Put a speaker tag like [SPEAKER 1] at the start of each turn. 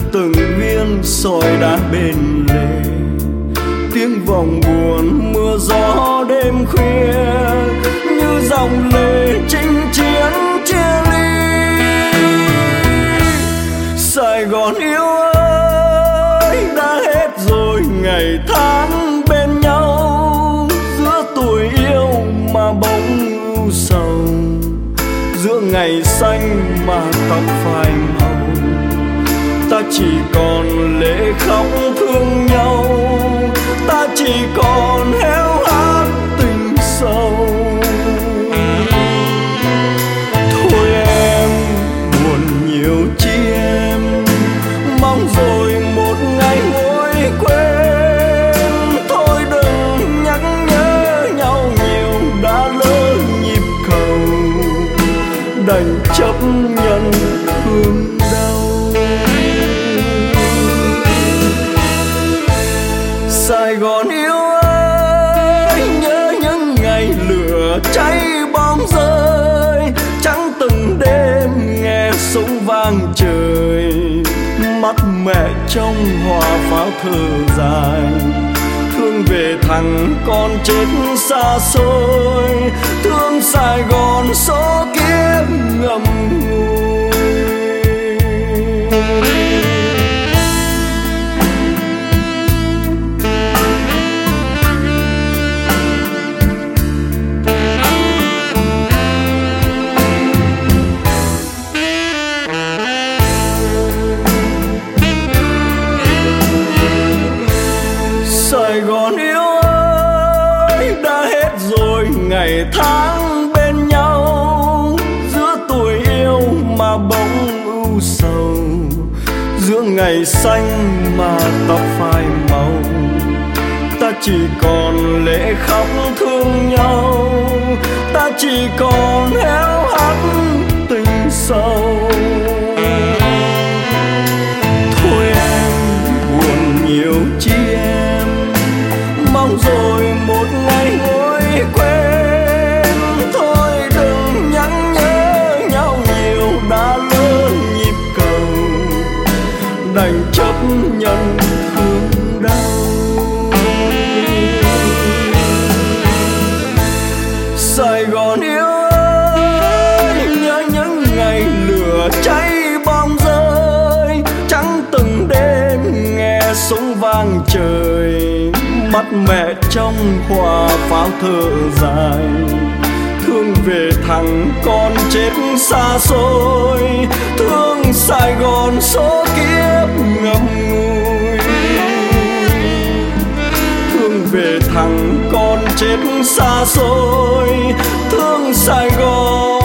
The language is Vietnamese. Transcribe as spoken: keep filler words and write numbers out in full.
[SPEAKER 1] từng viên sỏi đá bên lề, tiếng vòng buồn mưa gió đêm khuya như dòng lệ chinh chiến chia ly. Sài Gòn yêu ơi, đã hết rồi ngày tháng bên nhau, giữa tuổi yêu mà bỗng ưu sầu, giữa ngày xanh mà tóc phai màu. Ta chỉ còn lệ khóc thương nhau, ta chỉ còn héo hát tình sâu. Thôi em buồn nhiều chi em, mong rồi một ngày nguôi quên. Thôi đừng nhắc nhớ nhau nhiều, đã lỡ nhịp cầu, đành chấp nhận thương đau. Sài Gòn yêu ơi, nhớ những ngày lửa cháy bom rơi, trắng từng đêm nghe súng vang trời, mắt mẹ trong hòa pháo thở dài, thương về thằng con chết xa xôi, thương Sài Gòn số kiếp ngậm ngùi. Sài Gòn yêu ơi, đã hết rồi ngày tháng bên nhau, giữa tuổi yêu mà bỗng ưu sầu, giữa ngày xanh mà tóc phai màu. Ta chỉ còn lệ khóc thương nhau, ta chỉ còn héo hắt tình sâu. Thôi em buồn nhiều chi em, mong rồi một ngày nguôi quên. Thôi đừng nhắc nhớ nhau nhiều, đã lỡ nhịp cầu, đành chấp nhận thương đau. Sài Gòn yêu ơi, nhớ những ngày lửa cháy bom rơi, trắng từng đêm nghe súng vang trời, mắt mẹ trong hòa pháo thở dài, thương về thằng con chết xa xôi, thương Sài Gòn số kiếp ngậm ngùi, thương về thằng con chết xa xôi, thương Sài Gòn